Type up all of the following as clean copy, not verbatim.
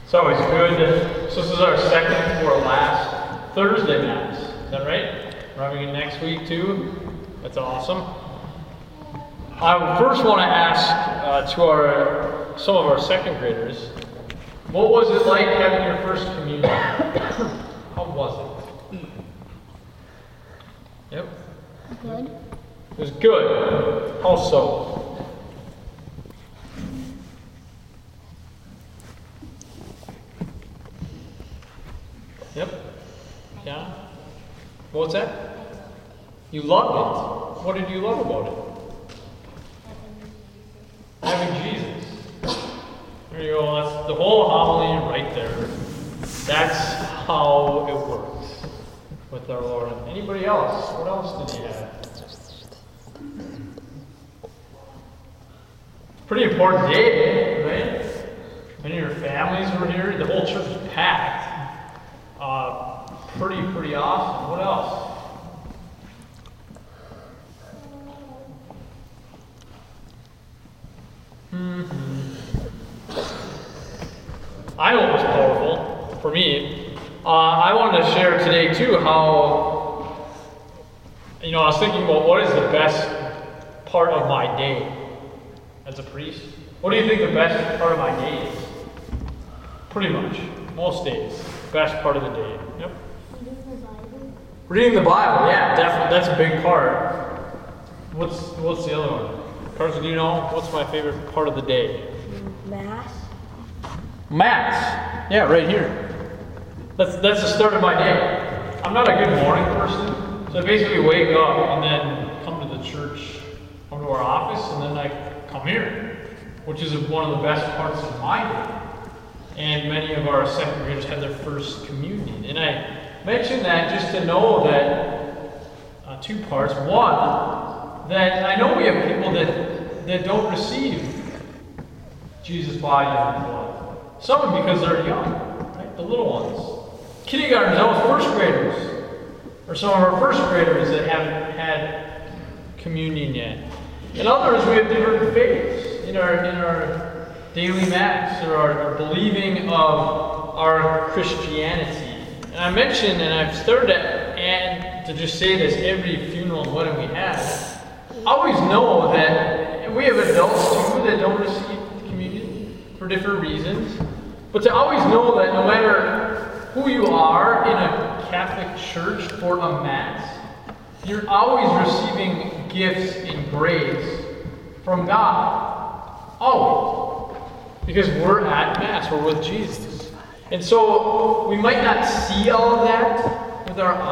It's always good. So this is our second to our last Thursday Mass. Is that right? We're having it next week too. That's awesome. I first want to ask to some of our second graders, what was it like having your first communion? How was it? Yep. Good. It was good. How so? Yep. Yeah. What was that? You loved it. What did you love about it? Having Jesus. There you go. That's the whole homily right there. That's how it works with our Lord. Anybody else? What else did he have? Pretty important day, right? Many of your families were here. The whole church was packed. Pretty awesome. What else? I know it was powerful for me. I wanted to share today too how, I was thinking about what is the best part of my day as a priest. What do you think the best part of my day is? Pretty much. Most days. Best part of the day. Yep. Reading the Bible, yeah, definitely. That's a big part. What's the other one? Carson, do you know? What's my favorite part of the day? Mass. Mass. Yeah, right here. That's the start of my day. I'm not a good morning person, so I basically wake up and then come to the church, come to our office, and then I come here, which is one of the best parts of my day. And many of our second graders had their first communion. And I mention that just to know that two parts. One, that I know we have people that don't receive Jesus' body and blood. Some because they're young, right? The little ones. Kindergartners, those first graders, or some of our first graders that haven't had communion yet. And others, we have different faiths in our daily mass, or our believing of our Christianity. And I mentioned, and I've started to just say this every funeral and wedding we have, always know that, and we have adults too that don't receive communion for different reasons, but to always know that no matter who you are in a Catholic church for a Mass, you're always receiving gifts and grace from God. Always. Because we're at Mass, we're with Jesus. And so we might not see all of that with our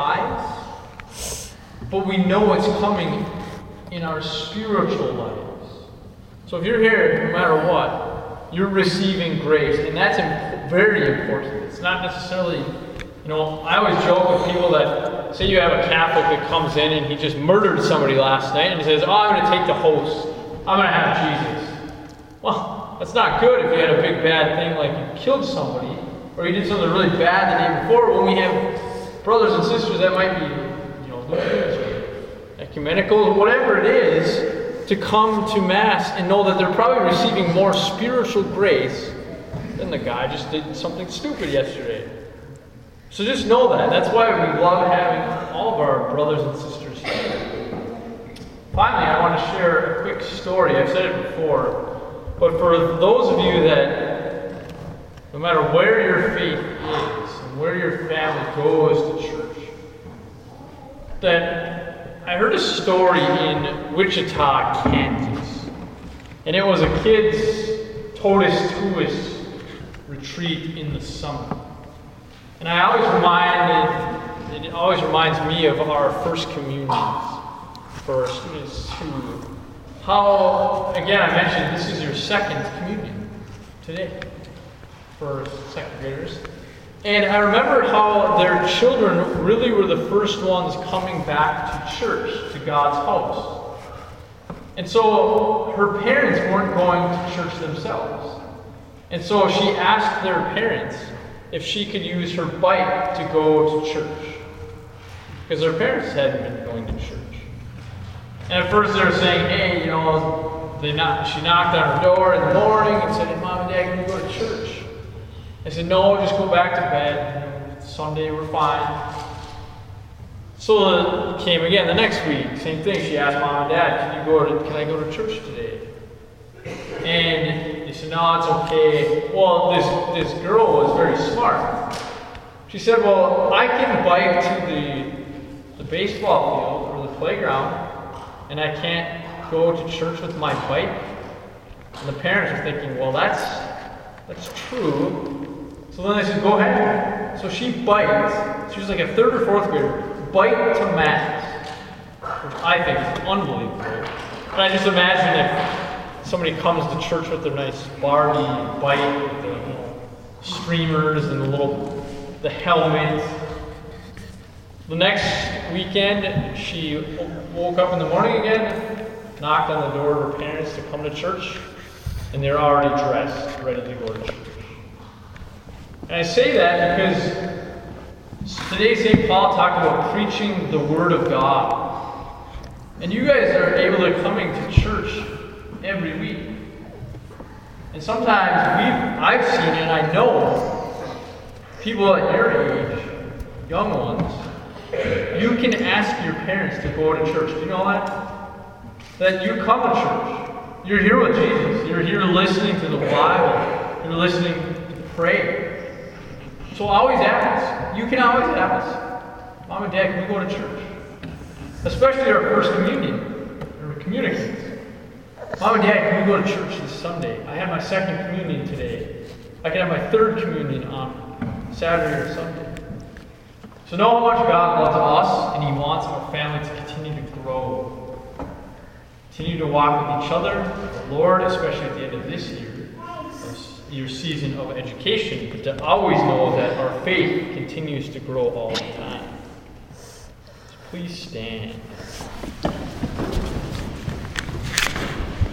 eyes, but we know it's coming in our spiritual lives. So if you're here, no matter what, you're receiving grace, and that's very important. It's not necessarily, I always joke with people that say you have a Catholic that comes in and he just murdered somebody last night and he says, I'm going to take the host. I'm going to have Jesus. Well, that's not good if you had a big bad thing like you killed somebody or you did something really bad the day before. When we have brothers and sisters that might be, Lutherans or ecumenical, whatever it is, to come to Mass and know that they're probably receiving more spiritual grace than the guy just did something stupid yesterday. So just know that. That's why we love having all of our brothers and sisters here. Finally, I want to share a quick story. I've said it before. But for those of you that, no matter where your faith is and where your family goes to church, that I heard a story in Wichita, Kansas. And it was a kids' totus tuus retreat in the summer. And it always reminds me of our first communions for our students who, how, again, I mentioned this is your second communion today for second graders. And I remember how their children really were the first ones coming back to church, to God's house. And so her parents weren't going to church themselves. And so she asked their parents if she could use her bike to go to church. Because their parents hadn't been going to church. And at first they were saying, hey, she knocked on her door in the morning and said, hey, Mom and Dad, can we go to church? I said, no, just go back to bed. Sunday, we're fine. So it came again the next week. Same thing. She asked Mom and Dad, can I go to church today? And they said, no, it's okay. Well, this girl was very smart. She said, well, I can bike to the baseball field or the playground, and I can't go to church with my bike. And the parents are thinking, well, that's true. So then they said, go ahead. So she biked. She was like a 3rd or 4th grader. Bike to Mass, which I think is unbelievable. And I just imagine if somebody comes to church with their nice Barbie bike with the streamers and the helmet. The next weekend, she woke up in the morning again, knocked on the door of her parents to come to church, and they're already dressed, ready to go to church. And I say that because today St. Paul talked about preaching the Word of God. And you guys are able to coming to church every week. And sometimes I've seen it, and I know people at your age, young ones, you can ask your parents to go to church. Do you know that? That you come to church. You're here with Jesus. You're here listening to the Bible. You're listening to pray. So always ask. You can always ask. Mom and Dad, can we go to church? Especially our first communion, or communicants. Mom and Dad, can we go to church this Sunday? I had my 2nd communion today. I can have my 3rd communion on Saturday or Sunday. So know how much God loves us, and He wants our family to continue to grow. Continue to walk with each other, the Lord, especially at the end of this year, your season of education, but to always know that our faith continues to grow all the time. So please stand.